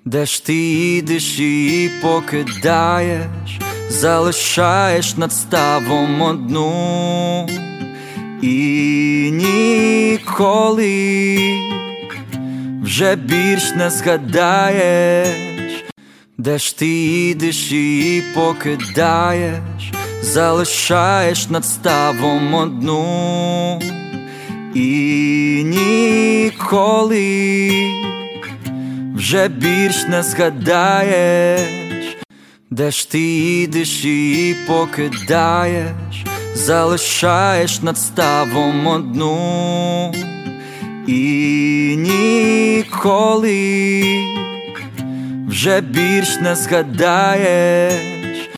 Де ж ти їдеш і покидаєш, залишаєш над ставом одну, і ніколи вже більш не згадаєш. Де ж ти їдеш і покидаєш, залишаєш над ставом одну, і ніколи вже більш не згадаєш. Де ж ти їдеш і покидаєш, залишаєш над ставом одну, і ніколи вже більш не згадаєш.